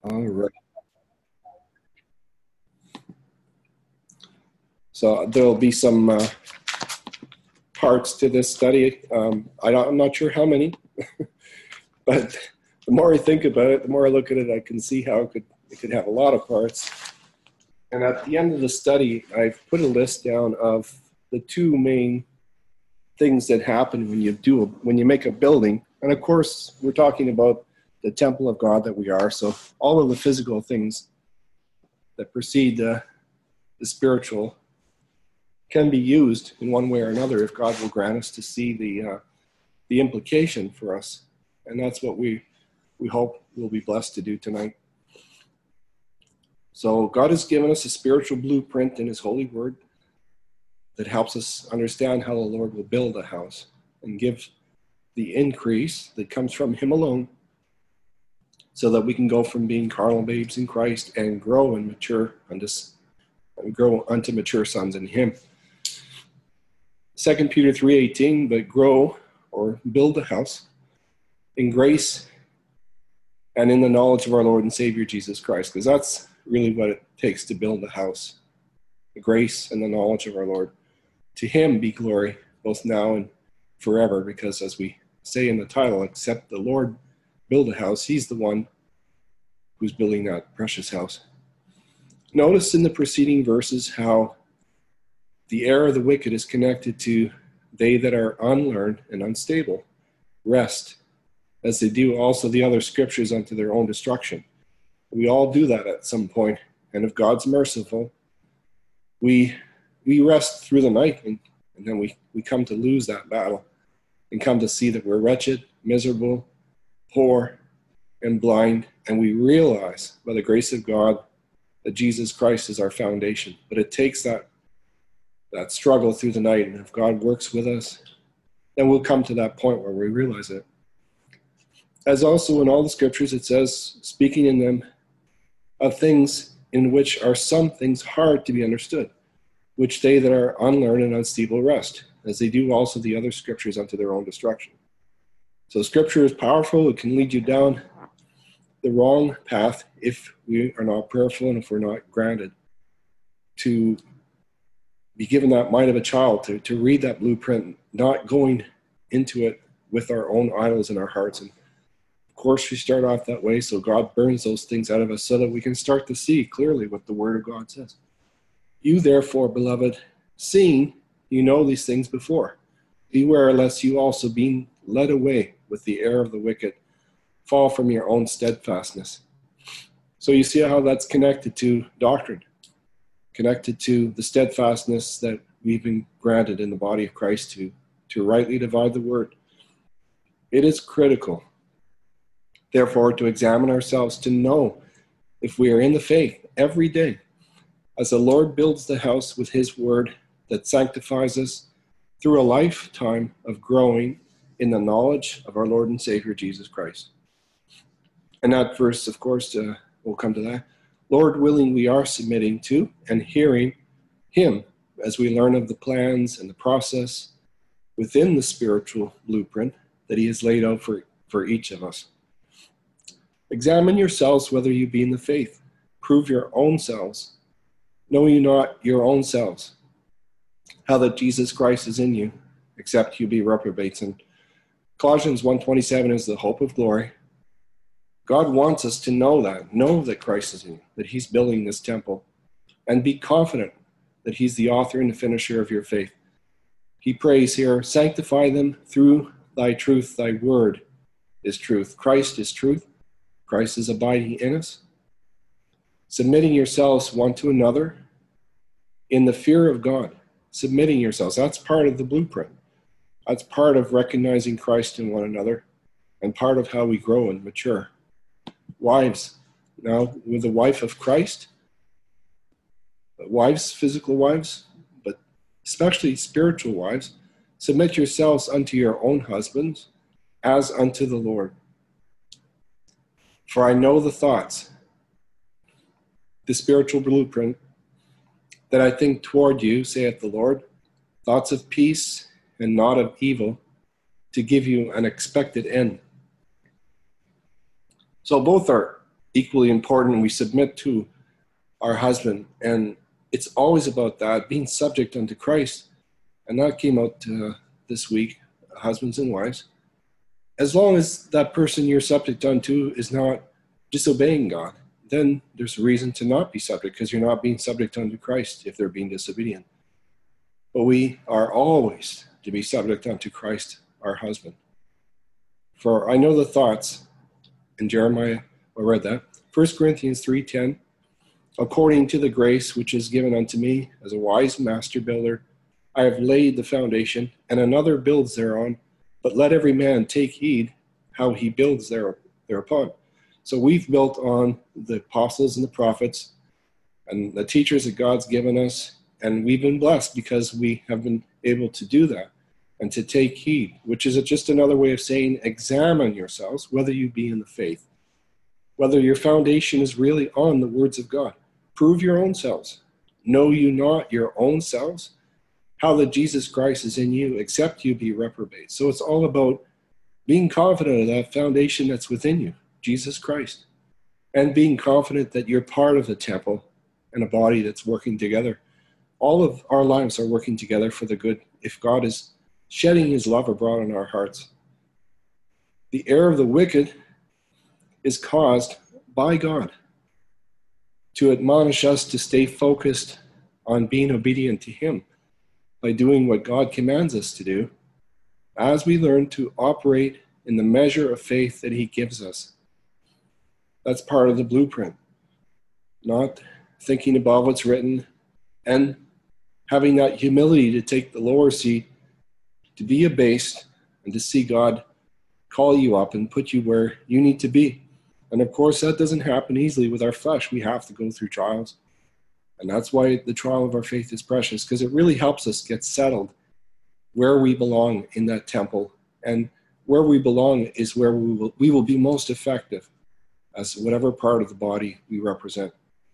All right. So there'll be some parts to this study. I'm not sure how many, but the more I think about it, the more I look at it, I can see how it could have a lot of parts. And at the end of the study, I've put a list down of the two main things that happen when you make a building. And of course, we're talking about the temple of God that we are. So all of the physical things that precede the spiritual can be used in one way or another if God will grant us to see the implication for us. And that's what we hope we'll be blessed to do tonight. So God has given us a spiritual blueprint in his holy word that helps us understand how the Lord will build a house and give the increase that comes from him alone, so that we can go from being carnal babes in Christ and grow and mature unto mature sons in him. 2 Peter 3:18, but grow or build a house in grace and in the knowledge of our Lord and Savior Jesus Christ, because that's really what it takes to build a house, the grace and the knowledge of our Lord. To him be glory, both now and forever, because as we say in the title, except the Lord build a house, he's the one who's building that precious house. Notice in the preceding verses how the error of the wicked is connected to they that are unlearned and unstable, rest, as they do also the other scriptures unto their own destruction. We all do that at some point, and if God's merciful, we rest through the night, and then we come to lose that battle and come to see that we're wretched, miserable, poor, and blind, and we realize by the grace of God that Jesus Christ is our foundation. But it takes that struggle through the night, and if God works with us, then we'll come to that point where we realize it. As also in all the scriptures it says, speaking in them of things in which are some things hard to be understood, which they that are unlearned and unstable rest, as they do also the other scriptures unto their own destruction. So scripture is powerful. It can lead you down the wrong path if we are not prayerful and if we're not granted to be given that mind of a child, to read that blueprint, not going into it with our own idols in our hearts. And of course we start off that way, so God burns those things out of us so that we can start to see clearly what the word of God says. You therefore, beloved, seeing you know these things before, beware lest you also, being led away with the error of the wicked, fall from your own steadfastness. So you see how that's connected to doctrine, connected to the steadfastness that we've been granted in the body of Christ to rightly divide the word. It is critical, therefore, to examine ourselves to know if we are in the faith every day, as the Lord builds the house with his word that sanctifies us through a lifetime of growing in the knowledge of our Lord and Savior Jesus Christ. And that verse, of course, we'll come to that. Lord willing, we are submitting to and hearing him as we learn of the plans and the process within the spiritual blueprint that he has laid out for each of us. Examine yourselves whether you be in the faith. Prove your own selves. Know you not your own selves, how that Jesus Christ is in you, except you be reprobates. And Colossians 1:27 is the hope of glory. God wants us to know that Christ is in you, that he's building this temple, and be confident that he's the author and the finisher of your faith. He prays here, sanctify them through thy truth, thy word is truth. Christ is truth. Christ is abiding in us. Submitting yourselves one to another in the fear of God. Submitting yourselves, that's part of the blueprint. That's part of recognizing Christ in one another and part of how we grow and mature. Wives, now with the wife of Christ, wives, physical wives, but especially spiritual wives, submit yourselves unto your own husbands as unto the Lord. For I know the thoughts, the spiritual blueprint, that I think toward you, saith the Lord, thoughts of peace and not of evil, to give you an expected end. So both are equally important. We submit to our husband, and it's always about that, being subject unto Christ. And that came out this week, husbands and wives. As long as that person you're subject unto is not disobeying God, then there's a reason to not be subject, because you're not being subject unto Christ if they're being disobedient. But we are always to be subject unto Christ, our husband. For I know the thoughts, in Jeremiah, I read that, 1 Corinthians 3:10, according to the grace which is given unto me as a wise master builder, I have laid the foundation, and another builds thereon, but let every man take heed how he builds thereupon. So we've built on the apostles and the prophets and the teachers that God's given us, and we've been blessed because we have been able to do that and to take heed, which is just another way of saying examine yourselves, whether you be in the faith, whether your foundation is really on the words of God. Prove your own selves. Know you not your own selves? How that Jesus Christ is in you, except you be reprobate. So it's all about being confident of that foundation that's within you, Jesus Christ, and being confident that you're part of the temple and a body that's working together. All of our lives are working together for the good if God is shedding his love abroad in our hearts. The error of the wicked is caused by God to admonish us to stay focused on being obedient to him by doing what God commands us to do as we learn to operate in the measure of faith that he gives us. That's part of the blueprint. Not thinking about what's written and having that humility to take the lower seat, to be abased, and to see God call you up and put you where you need to be. And of course, that doesn't happen easily with our flesh. We have to go through trials. And that's why the trial of our faith is precious, because it really helps us get settled where we belong in that temple. And where we belong is where we will be most effective as whatever part of the body we represent.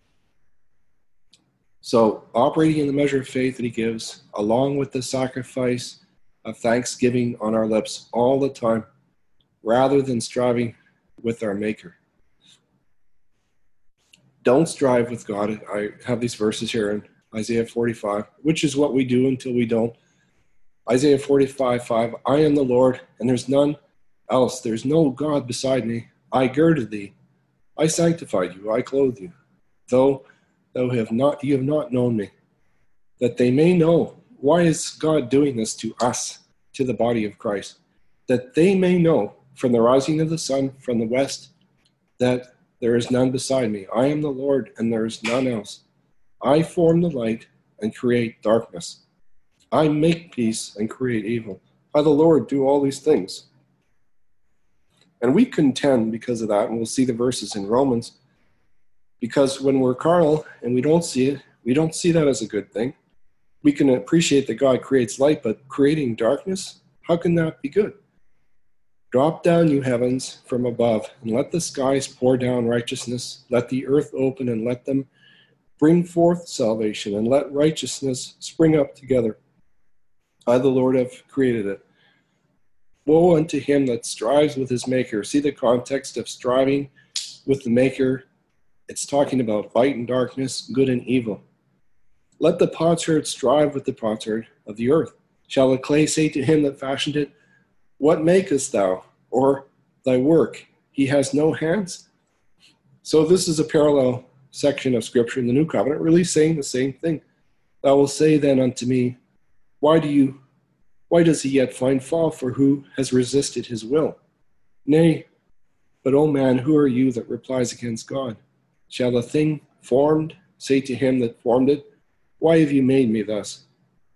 So operating in the measure of faith that he gives, along with the sacrifice of thanksgiving on our lips all the time, rather than striving with our Maker. Don't strive with God. I have these verses here in Isaiah 45, which is what we do until we don't. Isaiah 45:5, I am the Lord, and there's none else. There's no God beside me. I girded thee. I sanctified you. I clothed you. Though you have not known me, that they may know. Why is God doing this to us, to the body of Christ? That they may know from the rising of the sun from the west that there is none beside me. I am the Lord, and there is none else. I form the light and create darkness. I make peace and create evil. I, the Lord, do all these things. And we contend because of that, and we'll see the verses in Romans, because when we're carnal and we don't see it, we don't see that as a good thing. We can appreciate that God creates light, but creating darkness, how can that be good? Drop down, you heavens, from above, and let the skies pour down righteousness. Let the earth open, and let them bring forth salvation, and let righteousness spring up together. I, the Lord, have created it. Woe unto him that strives with his Maker. See the context of striving with the Maker. It's talking about light and darkness, good and evil. Let the potsherd strive with the potsherd of the earth. Shall the clay say to him that fashioned it, what makest thou? Or thy work? He has no hands. So this is a parallel section of Scripture in the New Covenant, really saying the same thing. Thou wilt say then unto me, why does he yet find fault? For who has resisted his will? Nay, but O man, who are you that replies against God? Shall the thing formed say to him that formed it, why have you made me thus?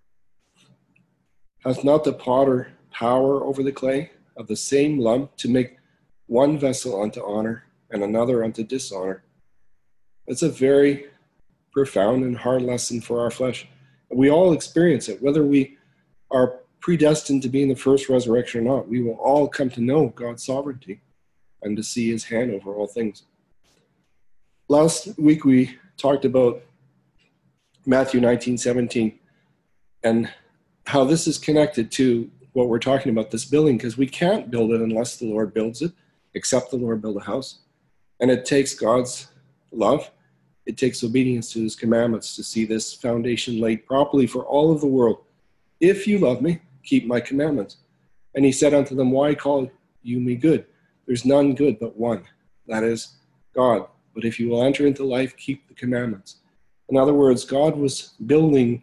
Hath not the potter power over the clay of the same lump to make one vessel unto honor and another unto dishonor? It's a very profound and hard lesson for our flesh. We all experience it, whether we are predestined to be in the first resurrection or not. We will all come to know God's sovereignty and to see his hand over all things. Last week we talked about Matthew 19:17 and how this is connected to what we're talking about, this building, because we can't build it unless the Lord builds it, except the Lord build a house. And it takes God's love, it takes obedience to his commandments to see this foundation laid properly for all of the world. If you love me, keep my commandments. And he said unto them, why call you me good? There's none good but one, that is God. But if you will enter into life, keep the commandments. In other words, God was building,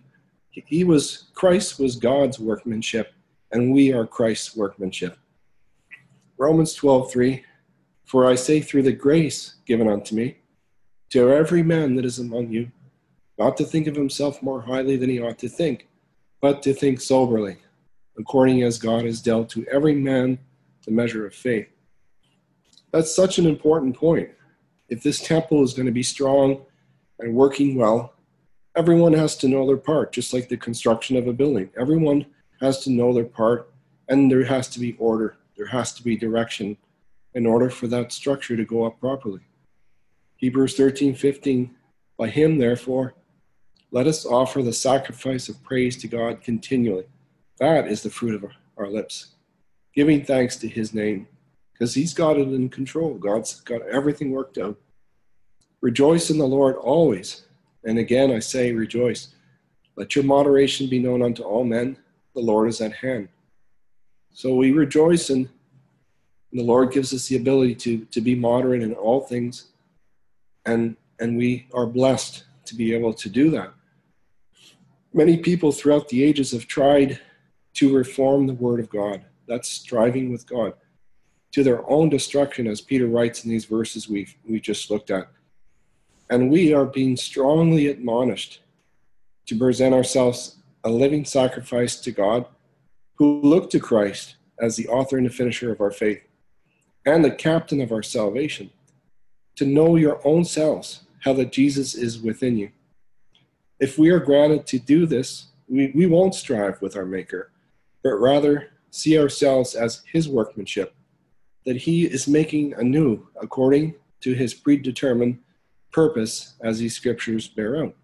Christ was God's workmanship, and we are Christ's workmanship. Romans 12:3, for I say through the grace given unto me, to every man that is among you, not to think of himself more highly than he ought to think, but to think soberly, according as God has dealt to every man the measure of faith. That's such an important point. If this temple is going to be strong and working well, everyone has to know their part, just like the construction of a building. Everyone has to know their part, and there has to be order. There has to be direction in order for that structure to go up properly. Hebrews 13:15, by him, therefore, let us offer the sacrifice of praise to God continually. That is the fruit of our lips, giving thanks to his name, because he's got it in control. God's got everything worked out. Rejoice in the Lord always. And again, I say rejoice. Let your moderation be known unto all men. The Lord is at hand. So we rejoice, and the Lord gives us the ability to be moderate in all things. And we are blessed to be able to do that. Many people throughout the ages have tried to reform the word of God. That's striving with God to their own destruction, as Peter writes in these verses we just looked at. And we are being strongly admonished to present ourselves a living sacrifice to God, who look to Christ as the author and the finisher of our faith and the captain of our salvation, to know your own selves, how that Jesus is within you. If we are granted to do this, we won't strive with our Maker, but rather see ourselves as his workmanship, that he is making anew according to his predetermined purpose, as these scriptures bear out.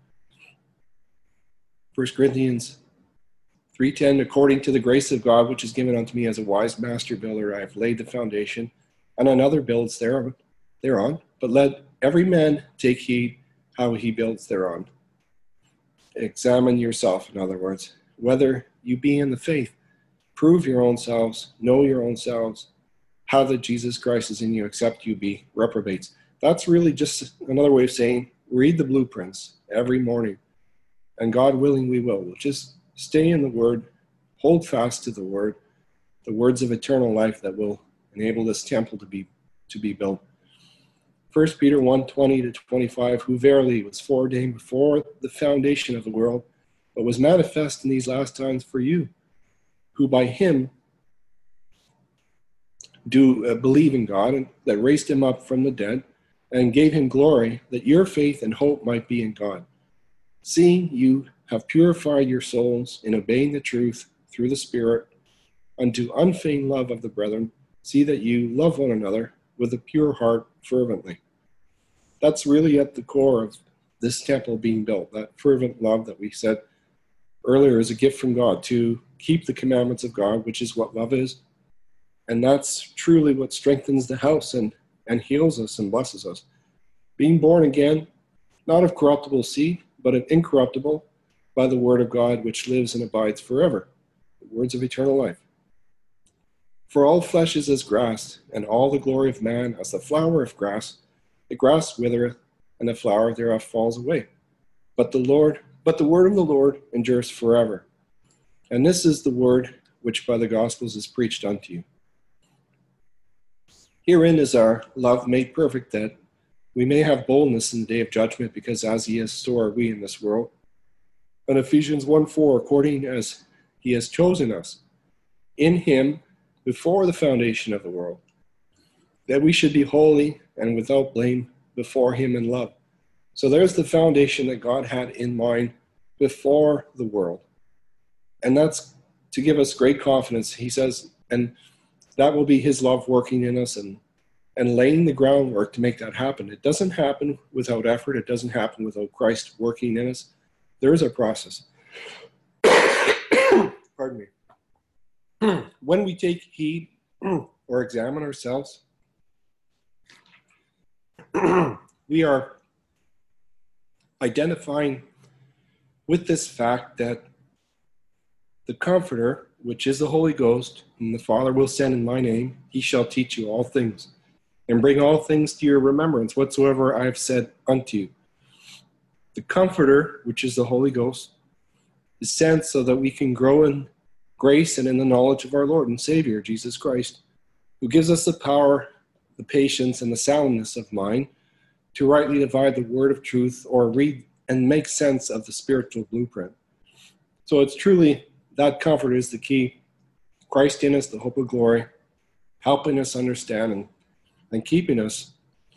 1 Corinthians 3:10, according to the grace of God, which is given unto me as a wise master builder, I have laid the foundation, and another builds thereon. But let every man take heed how he builds thereon. Examine yourself, in other words, whether you be in the faith. Prove your own selves, know your own selves, how that Jesus Christ is in you, except you be reprobates. That's really just another way of saying, read the blueprints every morning. And God willing, we will. Just stay in the Word, hold fast to the Word, the words of eternal life that will enable this temple to be built. 1 Peter 1:20-25, who verily was foreordained before the foundation of the world, but was manifest in these last times for you, who by him do believe in God, and that raised him up from the dead, and gave him glory, that your faith and hope might be in God. Seeing you have purified your souls in obeying the truth through the Spirit, unto unfeigned love of the brethren, see that you love one another with a pure heart fervently. That's really at the core of this temple being built. That fervent love that we said earlier is a gift from God, to keep the commandments of God, which is what love is. And that's truly what strengthens the house and heals us and blesses us. Being born again, not of corruptible seed, but of incorruptible, by the word of God, which lives and abides forever. The words of eternal life. For all flesh is as grass, and all the glory of man as the flower of grass. The grass withereth, and the flower thereof falls away. But the word of the Lord endures forever. And this is the word which by the Gospels is preached unto you. Herein is our love made perfect, that we may have boldness in the day of judgment, because as he is, so are we in this world. And Ephesians 1:4, according as he has chosen us in him before the foundation of the world, that we should be holy and without blame before him in love. So there's the foundation that God had in mind before the world. And that's to give us great confidence. He says, and that will be his love working in us and laying the groundwork to make that happen. It doesn't happen without effort. It doesn't happen without Christ working in us. There is a process. Pardon me. When we take heed or examine ourselves, we are identifying with this fact that the Comforter, which is the Holy Ghost, whom the Father will send in my name, he shall teach you all things, and bring all things to your remembrance, whatsoever I have said unto you. The Comforter, which is the Holy Ghost, is sent so that we can grow in grace and in the knowledge of our Lord and Savior, Jesus Christ, who gives us the power, the patience, and the soundness of mind to rightly divide the word of truth or read and make sense of the spiritual blueprint. So it's truly that Comforter is the key. Christ in us, the hope of glory, helping us understand and keeping us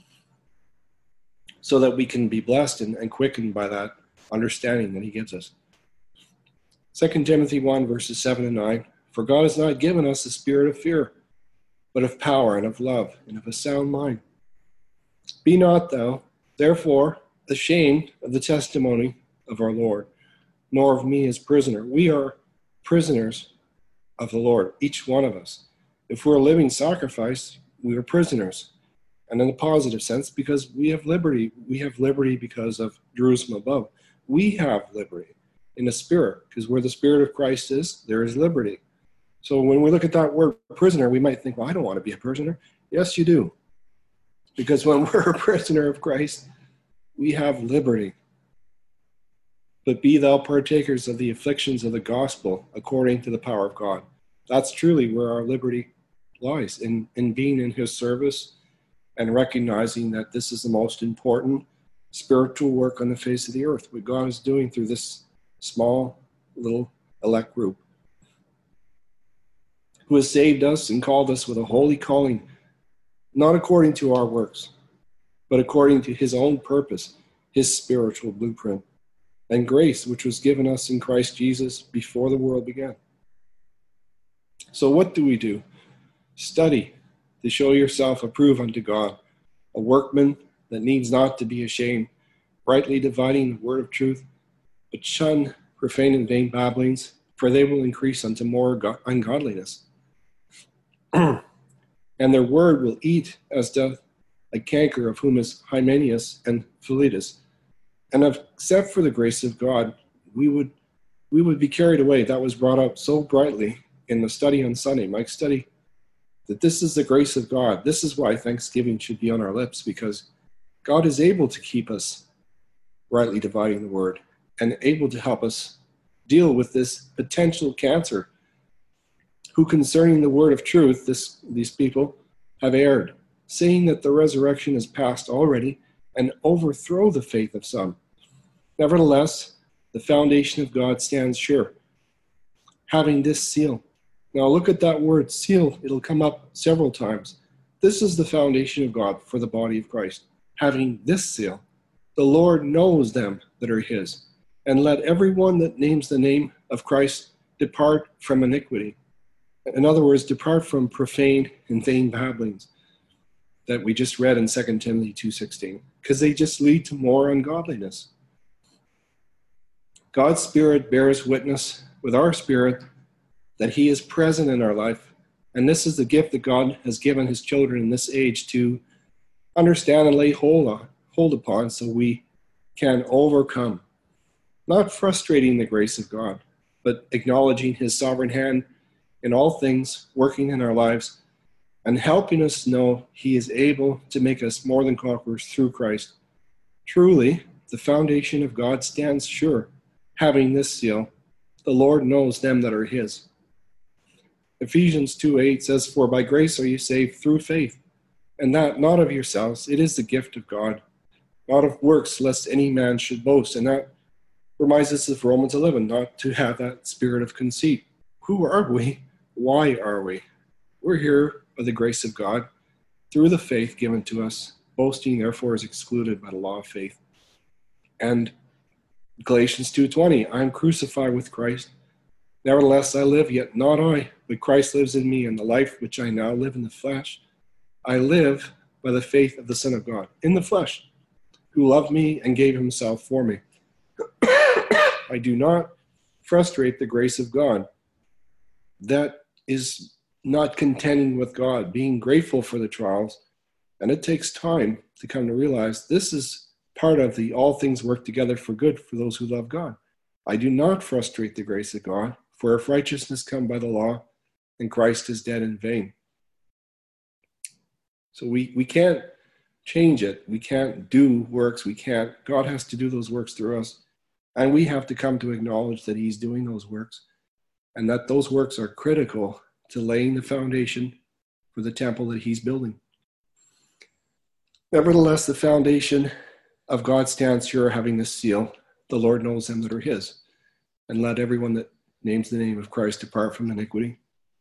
so that we can be blessed and quickened by that understanding that he gives us. 2 Timothy 1, verses 7 and 9, for God has not given us a spirit of fear, but of power and of love and of a sound mind. Be not thou, therefore, ashamed of the testimony of our Lord, nor of me as prisoner. We are prisoners of the Lord, each one of us. If we're a living sacrifice, we are prisoners. And in a positive sense, because we have liberty. We have liberty because of Jerusalem above. We have liberty in the Spirit, because where the Spirit of Christ is, there is liberty. So when we look at that word prisoner, we might think, well, I don't want to be a prisoner. Yes, you do. Because when we're a prisoner of Christ, we have liberty. But be thou partakers of the afflictions of the gospel according to the power of God. That's truly where our liberty lies, in being in his service and recognizing that this is the most important spiritual work on the face of the earth, what God is doing through this small little elect group, who has saved us and called us with a holy calling, not according to our works, but according to his own purpose, his spiritual blueprint, and grace which was given us in Christ Jesus before the world began. So what do? Study to show yourself approved unto God, a workman that needs not to be ashamed, rightly dividing the word of truth, but shun profane and vain babblings, for they will increase unto more ungodliness. And their word will eat as doth a canker, of whom is Hymenaeus and Philetus. And except for the grace of God, we would be carried away. That was brought up so brightly in the study on Sunday, Mike's study, that this is the grace of God. This is why Thanksgiving should be on our lips, because God is able to keep us rightly dividing the word and able to help us deal with this potential cancer, who concerning the word of truth, these people have erred, saying that the resurrection is past already, and overthrow the faith of some. Nevertheless, the foundation of God stands sure, having this seal. Now look at that word seal. It'll come up several times. This is the foundation of God for the body of Christ, having this seal. The Lord knows them that are his, and let everyone that names the name of Christ depart from iniquity. In other words, depart from profane and vain babblings that we just read in 2 Timothy 2:16, because they just lead to more ungodliness. God's Spirit bears witness with our spirit that he is present in our life, and this is the gift that God has given his children in this age to understand and lay hold upon, so we can overcome, not frustrating the grace of God, but acknowledging his sovereign hand in all things, working in our lives, and helping us know he is able to make us more than conquerors through Christ. Truly, the foundation of God stands sure, having this seal. The Lord knows them that are his. Ephesians 2:8 says, for by grace are you saved through faith, and that not of yourselves, it is the gift of God, not of works, lest any man should boast. And that reminds us of Romans 11, not to have that spirit of conceit. Who are we? Why are we? We're here by the grace of God, through the faith given to us. Boasting, therefore, is excluded by the law of faith. And Galatians 2:20, I am crucified with Christ. Nevertheless, I live, yet not I, but Christ lives in me, and the life which I now live in the flesh, I live by the faith of the Son of God, in the flesh, who loved me and gave himself for me. I do not frustrate the grace of God. That is not contending with God, being grateful for the trials, And it takes time to come to realize this is part of the all things work together for good for those who love God. I do not frustrate the grace of God, for if righteousness come by the law, then Christ is dead in vain. So we can't change it. We can't do works. God has to do those works through us. And we have to come to acknowledge that he's doing those works and that those works are critical to laying the foundation for the temple that he's building. Nevertheless, the foundation of God stands sure, having this seal: the Lord knows them that are his. And let everyone that names the name of Christ depart from iniquity.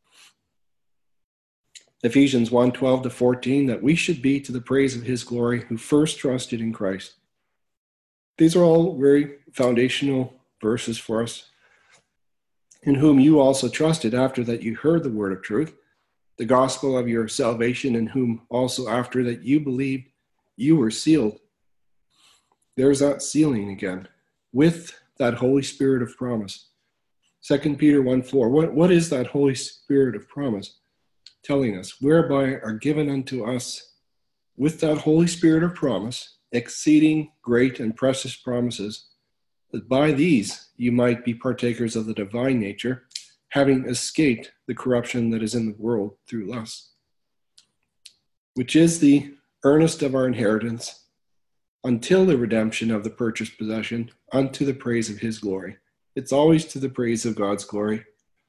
Ephesians 1:12-14, that we should be to the praise of his glory who first trusted in Christ. These are all very foundational verses for us. In whom you also trusted after that you heard the word of truth, the gospel of your salvation, in whom also after that you believed, you were sealed. There's that sealing again, with that Holy Spirit of promise. 2 Peter 1:4, what is that Holy Spirit of promise? Telling us, whereby are given unto us with that Holy Spirit of promise, exceeding great and precious promises, that by these you might be partakers of the divine nature, having escaped the corruption that is in the world through lust, which is the earnest of our inheritance, until the redemption of the purchased possession, unto the praise of his glory. It's always to the praise of God's glory.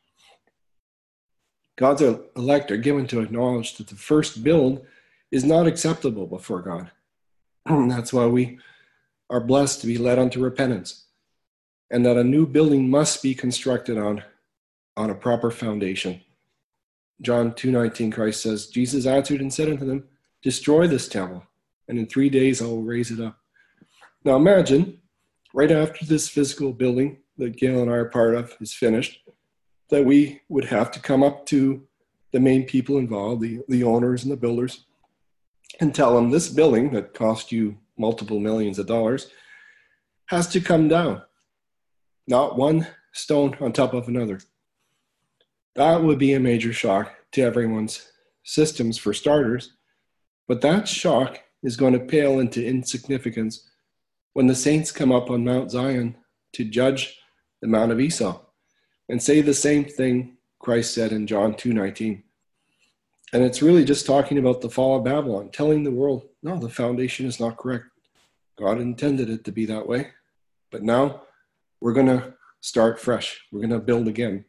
God's elect are given to acknowledge that the first build is not acceptable before God. That's why we are blessed to be led unto repentance, and that a new building must be constructed on a proper foundation. John 2:19, Christ says, Jesus answered and said unto them, destroy this temple, and in 3 days I will raise it up. Now imagine, right after this physical building that Gail and I are part of is finished, that we would have to come up to the main people involved, the owners and the builders, and tell them this building that cost you multiple millions of dollars has to come down. Not one stone on top of another. That would be a major shock to everyone's systems for starters, but that shock is going to pale into insignificance when the saints come up on Mount Zion to judge the Mount of Esau and say the same thing Christ said in John 2:19. And it's really just talking about the fall of Babylon, telling the world, no, the foundation is not correct. God intended it to be that way, but now we're going to start fresh. We're going to build again.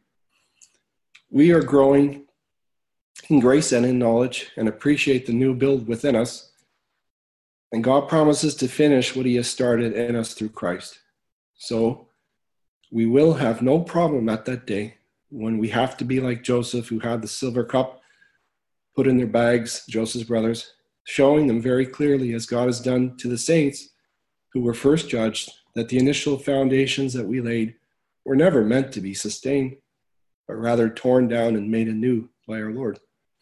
We are growing in grace and in knowledge and appreciate the new build within us. And God promises to finish what he has started in us through Christ. So we will have no problem at that day when we have to be like Joseph, who had the silver cup put in their bags, Joseph's brothers, showing them very clearly, as God has done to the saints who were first judged, that the initial foundations that we laid were never meant to be sustained, but rather torn down and made anew by our Lord.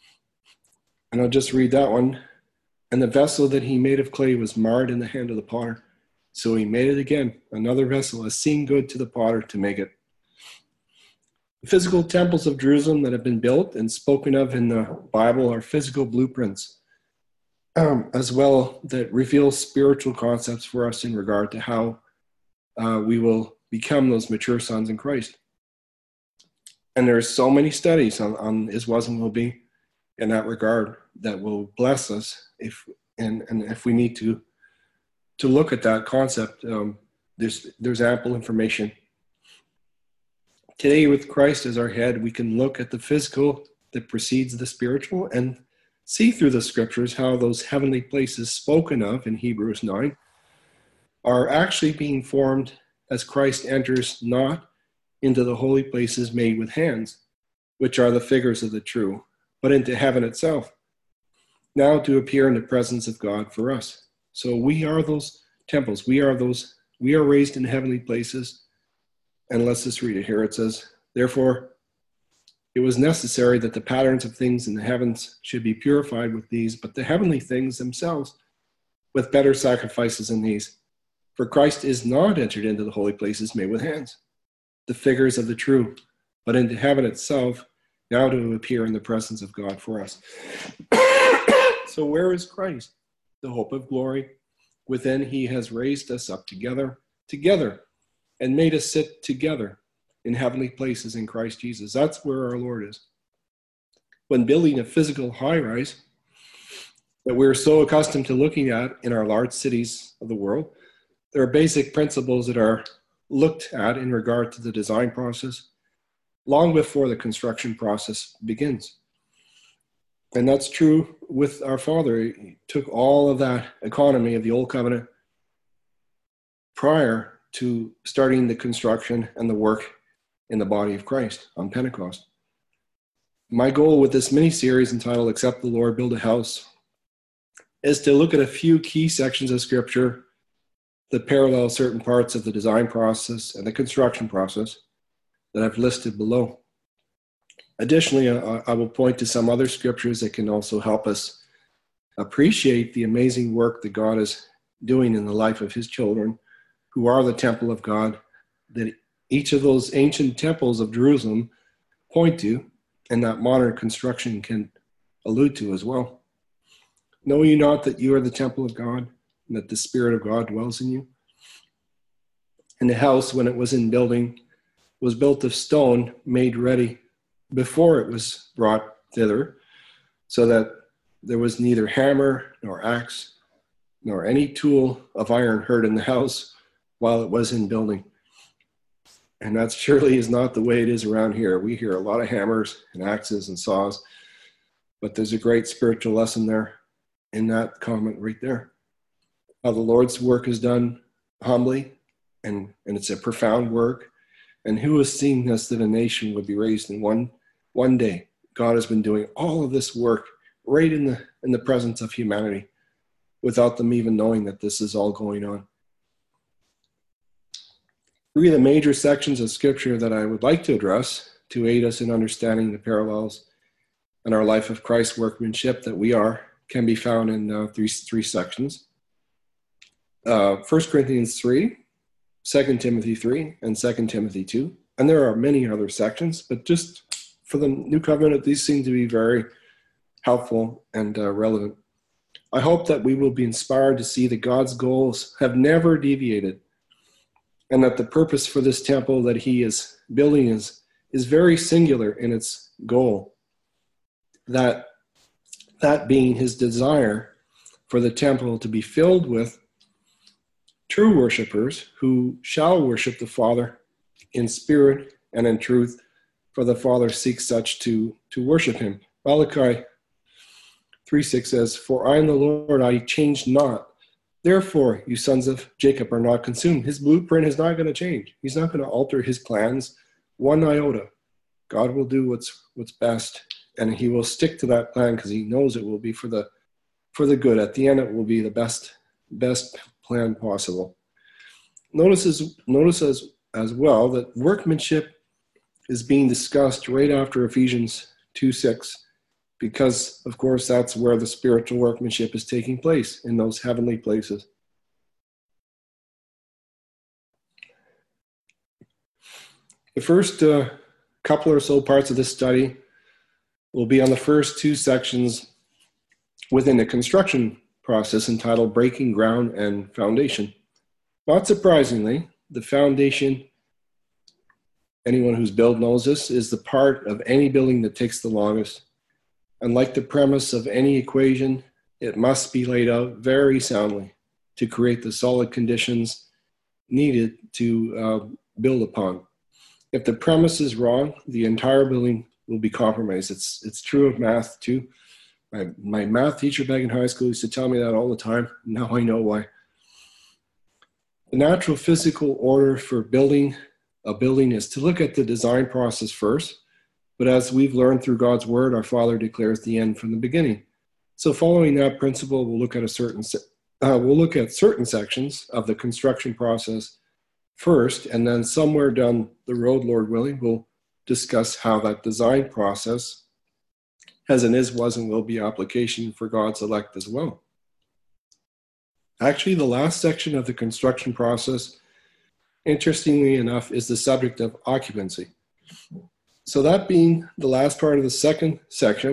And I'll just read that one. And the vessel that he made of clay was marred in the hand of the potter. So he made it again, another vessel, as seemed good to the potter to make it. The physical temples of Jerusalem that have been built and spoken of in the Bible are physical blueprints, as well, that reveal spiritual concepts for us in regard to how we will become those mature sons in Christ. And there's so many studies on is, was, and will be in that regard that will bless us if we need to look at that concept. There's ample information. Today, with Christ as our head, we can look at the physical that precedes the spiritual and see through the scriptures how those heavenly places spoken of in Hebrews 9 are actually being formed as Christ enters not into the holy places made with hands, which are the figures of the true, but into heaven itself, now to appear in the presence of God for us. So we are those temples. We are raised in heavenly places. And let's just read it here. It says, therefore, it was necessary that the patterns of things in the heavens should be purified with these, but the heavenly things themselves with better sacrifices than these. For Christ is not entered into the holy places made with hands, the figures of the true, but into heaven itself, now to appear in the presence of God for us. So where is Christ, the hope of glory? Within he has raised us up together, and made us sit together in heavenly places in Christ Jesus. That's where our Lord is. When building a physical high-rise that we're so accustomed to looking at in our large cities of the world, there are basic principles that are looked at in regard to the design process long before the construction process begins. And that's true with our Father. He took all of that economy of the Old Covenant prior to starting the construction and the work in the body of Christ on Pentecost. My goal with this mini-series entitled Except the Lord Build a House is to look at a few key sections of Scripture that parallel certain parts of the design process and the construction process that I've listed below. Additionally, I will point to some other scriptures that can also help us appreciate the amazing work that God is doing in the life of his children, who are the temple of God, that each of those ancient temples of Jerusalem point to, and that modern construction can allude to as well. Know ye not that you are the temple of God, and that the Spirit of God dwells in you? And the house, when it was in building, was built of stone made ready before it was brought thither, so that there was neither hammer nor axe nor any tool of iron heard in the house while it was in building. And that surely is not the way it is around here. We hear a lot of hammers and axes and saws, but there's a great spiritual lesson there in that comment right there. How the Lord's work is done humbly, and it's a profound work. And who has seen this, that a nation would be raised in one day? God has been doing all of this work right in the presence of humanity without them even knowing that this is all going on. Three of the major sections of Scripture that I would like to address to aid us in understanding the parallels in our life of Christ's workmanship that we are can be found in three sections. 1 Corinthians 3, 2 Timothy 3, and 2 Timothy 2. And there are many other sections, but just for the New Covenant, these seem to be very helpful and relevant. I hope that we will be inspired to see that God's goals have never deviated, and that the purpose for this temple that he is building is very singular in its goal. That being his desire for the temple to be filled with true worshipers who shall worship the Father in spirit and in truth, for the Father seeks such to worship him. Malachi 3:6 says, "For I am the Lord, I change not. Therefore, you sons of Jacob are not consumed." His blueprint is not going to change. He's not going to alter his plans one iota. God will do what's best, and he will stick to that plan because he knows it will be for the good. At the end, it will be the best plan possible. Notice as well that workmanship is being discussed right after Ephesians 2:6, because, of course, that's where the spiritual workmanship is taking place, in those heavenly places. The first couple or so parts of this study will be on the first two sections within the construction process entitled Breaking Ground and Foundation. Not surprisingly, the foundation, anyone who's built knows this, is the part of any building that takes the longest. And like the premise of any equation, it must be laid out very soundly to create the solid conditions needed to build upon. If the premise is wrong, the entire building will be compromised. It's true of math too. My math teacher back in high school used to tell me that all the time. Now I know why. The natural physical order for building a building is to look at the design process first. But as we've learned through God's word, our Father declares the end from the beginning. So following that principle, we'll look at certain sections of the construction process first, and then somewhere down the road, Lord willing, we'll discuss how that design process has an is, was, and will be application for God's elect as well. Actually, the last section of the construction process, interestingly enough, is the subject of occupancy. So that being the last part of the second section,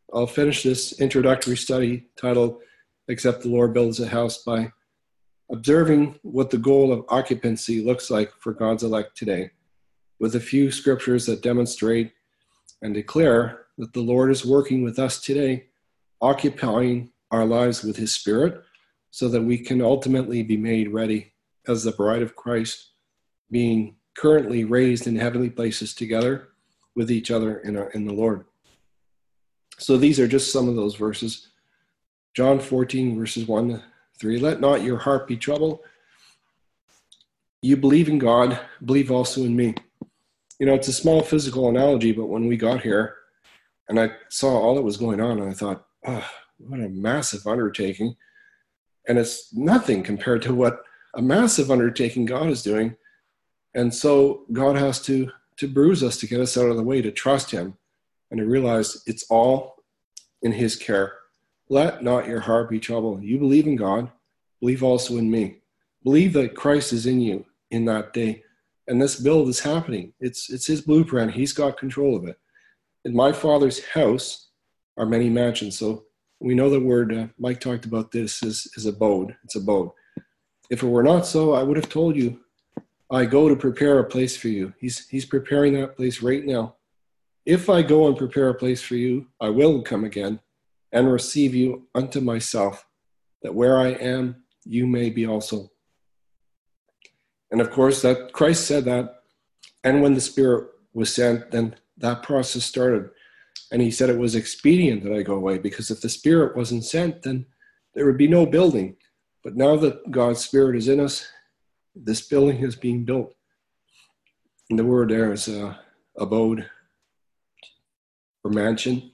I'll finish this introductory study titled Except the Lord Builds a House by observing what the goal of occupancy looks like for God's elect today, with a few scriptures that demonstrate and declare that the Lord is working with us today, occupying our lives with his Spirit, so that we can ultimately be made ready as the bride of Christ, being currently raised in heavenly places together with each other in the Lord. So these are just some of those verses. John 14, verses 1 to 3. Let not your heart be troubled. You believe in God, believe also in me. You know, it's a small physical analogy, but when we got here and I saw all that was going on, and I thought, oh, what a massive undertaking. And it's nothing compared to what a massive undertaking God is doing. And so God has to bruise us to get us out of the way, to trust him and to realize it's all in his care. Let not your heart be troubled. You believe in God, believe also in me. Believe that Christ is in you in that day. And this build is happening. It's his blueprint. He's got control of it. In my Father's house are many mansions. So we know the word, Mike talked about this, is abode. It's abode. If it were not so, I would have told you, I go to prepare a place for you. He's preparing that place right now. If I go and prepare a place for you, I will come again and receive you unto myself, that where I am, you may be also. And of course, that Christ said that, and when the Spirit was sent, then that process started. And he said it was expedient that I go away, because if the Spirit wasn't sent, then there would be no building. But now that God's Spirit is in us, this building is being built. And the word there is abode or mansion.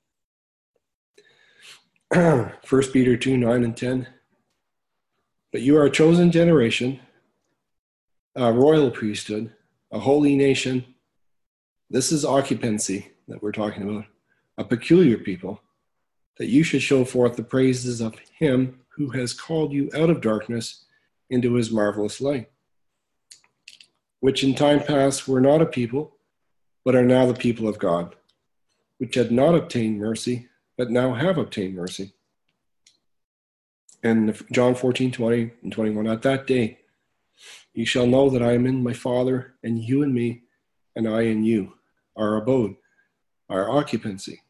1 Peter 2, 9 and 10. But you are a chosen generation, a royal priesthood, a holy nation. This is occupancy that we're talking about. A peculiar people, that you should show forth the praises of him who has called you out of darkness into his marvelous light, which in time past were not a people, but are now the people of God, which had not obtained mercy, but now have obtained mercy. And John 14, 20 and 21, at that day, you shall know that I am in my Father, and you in me, and I in you, our abode, our occupancy.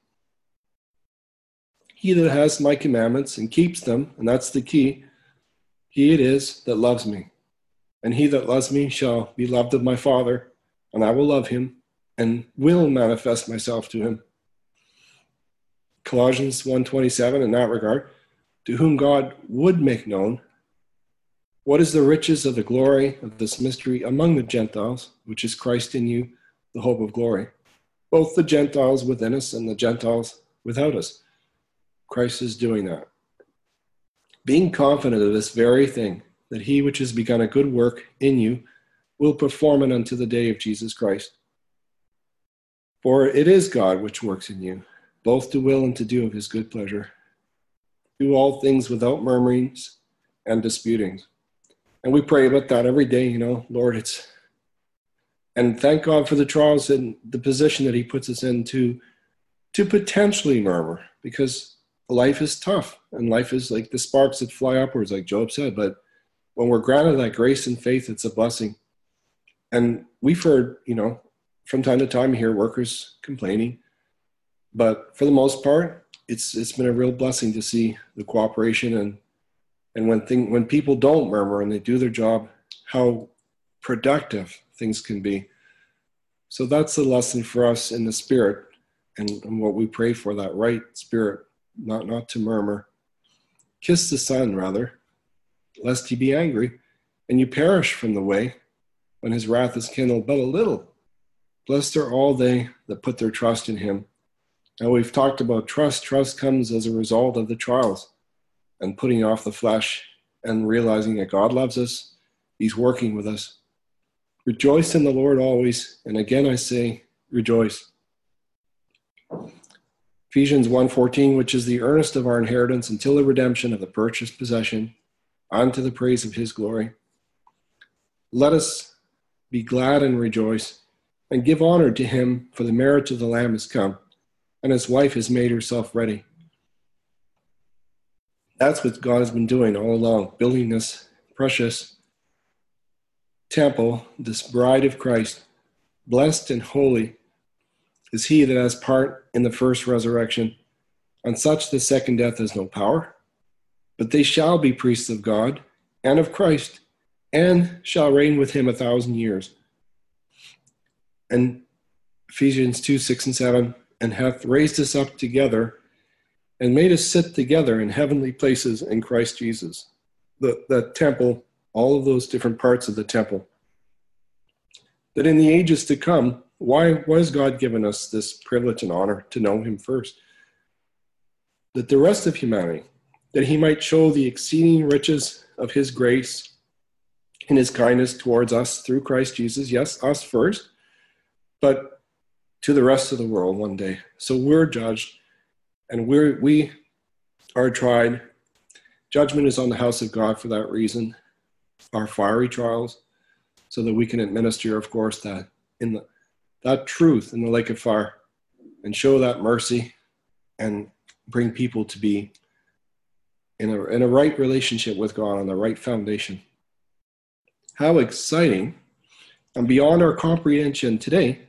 He that has my commandments and keeps them, and that's the key, he it is that loves me. And he that loves me shall be loved of my Father, and I will love him, and will manifest myself to him. Colossians 1:27 in that regard, to whom God would make known what is the riches of the glory of this mystery among the Gentiles, which is Christ in you, the hope of glory. Both the Gentiles within us and the Gentiles without us. Christ is doing that. Being confident of this very thing, that he which has begun a good work in you will perform it unto the day of Jesus Christ. For it is God which works in you, both to will and to do of his good pleasure. Do all things without murmurings and disputings. And we pray about that every day, Lord, and thank God for the trials and the position that he puts us in to potentially murmur, because life is tough and life is like the sparks that fly upwards, like Job said. But when we're granted that grace and faith, it's a blessing. And we've heard, from time to time, you hear workers complaining, but for the most part, it's been a real blessing to see the cooperation and when people don't murmur and they do their job, how productive things can be. So that's the lesson for us in the Spirit and what we pray for, that right spirit, not to murmur. Kiss the Son, rather, lest he be angry, and you perish from the way when his wrath is kindled but a little. Blessed are all they that put their trust in him. Now we've talked about trust. Trust comes as a result of the trials and putting off the flesh and realizing that God loves us. He's working with us. Rejoice in the Lord always. And again, I say, rejoice. Ephesians 1:14, which is the earnest of our inheritance until the redemption of the purchased possession, unto the praise of his glory. Let us be glad and rejoice, and give honor to him, for the marriage of the Lamb is come, and his wife has made herself ready. That's what God has been doing all along, building this precious temple, this bride of Christ. Blessed and holy is he that has part in the first resurrection. On such the second death has no power, but they shall be priests of God and of Christ, and shall reign with him 1,000 years. And Ephesians 2, 6 and 7, and hath raised us up together and made us sit together in heavenly places in Christ Jesus. The temple, all of those different parts of the temple. That in the ages to come, why has God given us this privilege and honor to know him first? That the rest of humanity, that he might show the exceeding riches of his grace and his kindness towards us through Christ Jesus. Yes, us first, but to the rest of the world one day. So we're judged, and we are tried. Judgment is on the house of God for that reason. Our fiery trials, so that we can administer, of course, that truth in the lake of fire, and show that mercy, and bring people to be in a right relationship with God on the right foundation. How exciting, and beyond our comprehension today,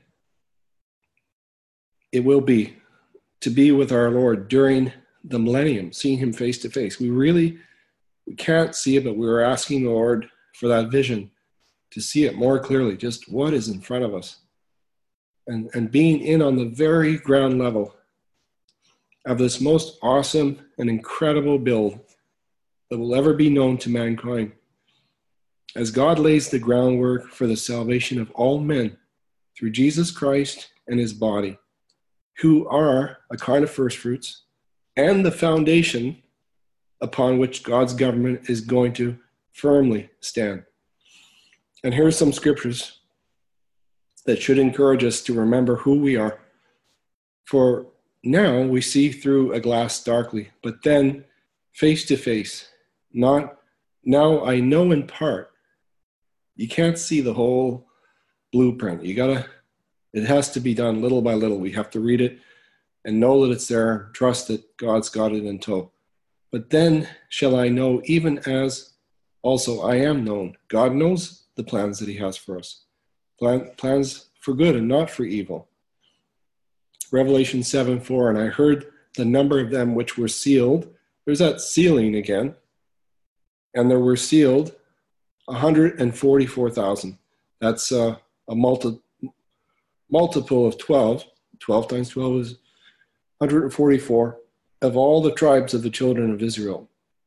it will be to be with our Lord during the millennium, seeing him face to face. We can't see it, but we were asking the Lord for that vision to see it more clearly, just what is in front of us. And being in on the very ground level of this most awesome and incredible build that will ever be known to mankind. As God lays the groundwork for the salvation of all men through Jesus Christ and his body, who are a kind of first fruits and the foundation upon which God's government is going to firmly stand. And here are some scriptures that should encourage us to remember who we are. For now we see through a glass darkly, but then face to face. Not now I know in part. You can't see the whole blueprint. It has to be done little by little. We have to read it and know that it's there, trust that God's got it in tow. But then shall I know, even as also I am known. God knows the plans that he has for us. Plans for good and not for evil. Revelation 7:4, and I heard the number of them which were sealed. There's that sealing again. And there were sealed 144,000. That's a multiple of 12. 12 times 12 is 144 of all the tribes of the children of Israel.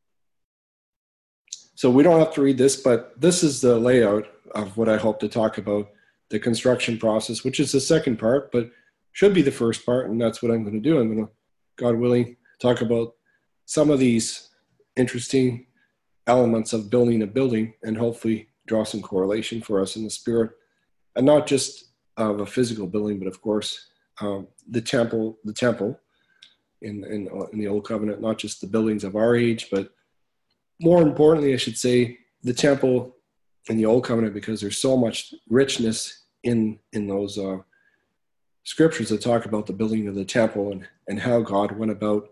So we don't have to read this, but this is the layout of what I hope to talk about, the construction process, which is the second part, but should be the first part, and that's what I'm going to do. I'm going to, God willing, talk about some of these interesting elements of building a building and hopefully draw some correlation for us in the spirit, and not just of a physical building, but of course the temple in the Old Covenant, not just the buildings of our age, but more importantly, I should say, the temple in the Old Covenant, because there's so much richness in those scriptures that talk about the building of the temple and how God went about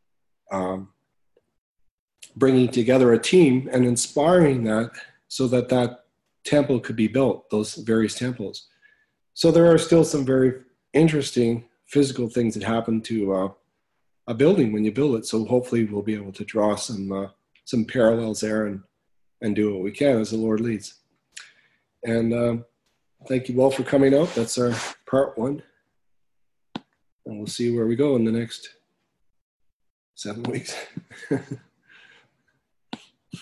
bringing together a team and inspiring that so that temple could be built, those various temples. So there are still some very interesting physical things that happen to a building when you build it. So hopefully we'll be able to draw some parallels there and do what we can as the Lord leads. And thank you all for coming out. That's our part one. And we'll see where we go in the next 7 weeks.